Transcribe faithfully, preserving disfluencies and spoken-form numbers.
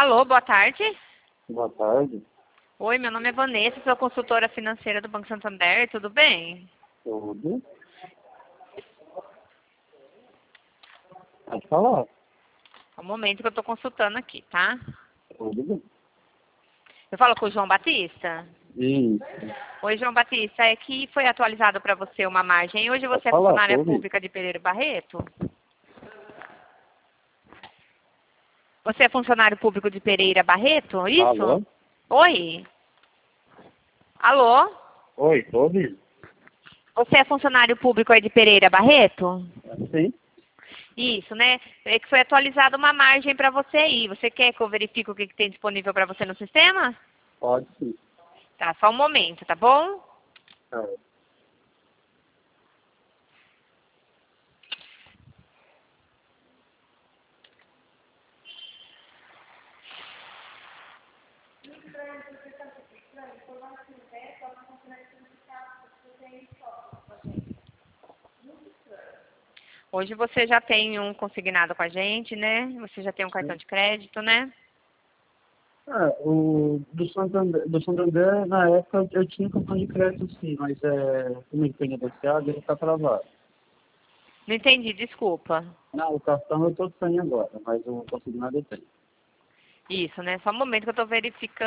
Alô, boa tarde. Boa tarde. Oi, meu nome é Vanessa, sou consultora financeira do Banco Santander, tudo bem? Tudo. Pode falar. É um momento que eu estou consultando aqui, tá? Tudo bem. Eu falo com o João Batista? Isso. Oi, João Batista, é que foi atualizado para você uma margem. Hoje você é falar, funcionária tô pública de Pereira Barreto? Você é funcionário público de Pereira Barreto, isso? Alô? Oi? Alô? Oi, tô ouvindo. Você é funcionário público aí de Pereira Barreto? Sim. Isso, né? É que foi atualizada uma margem para você aí. Você quer que eu verifique o que, que tem disponível para você no sistema? Pode sim. Tá, só um momento, tá bom? É. Hoje você já tem um consignado com a gente, né? Você já tem um cartão de crédito, né? É, o do Santander, do Santander, na época, eu tinha cartão de crédito sim, mas é, como ele foi negociado, ele está travado. Não entendi, desculpa. Não, o cartão eu estou sem agora, mas o consignado eu tenho. Isso, né? Só um momento que eu tô verificando.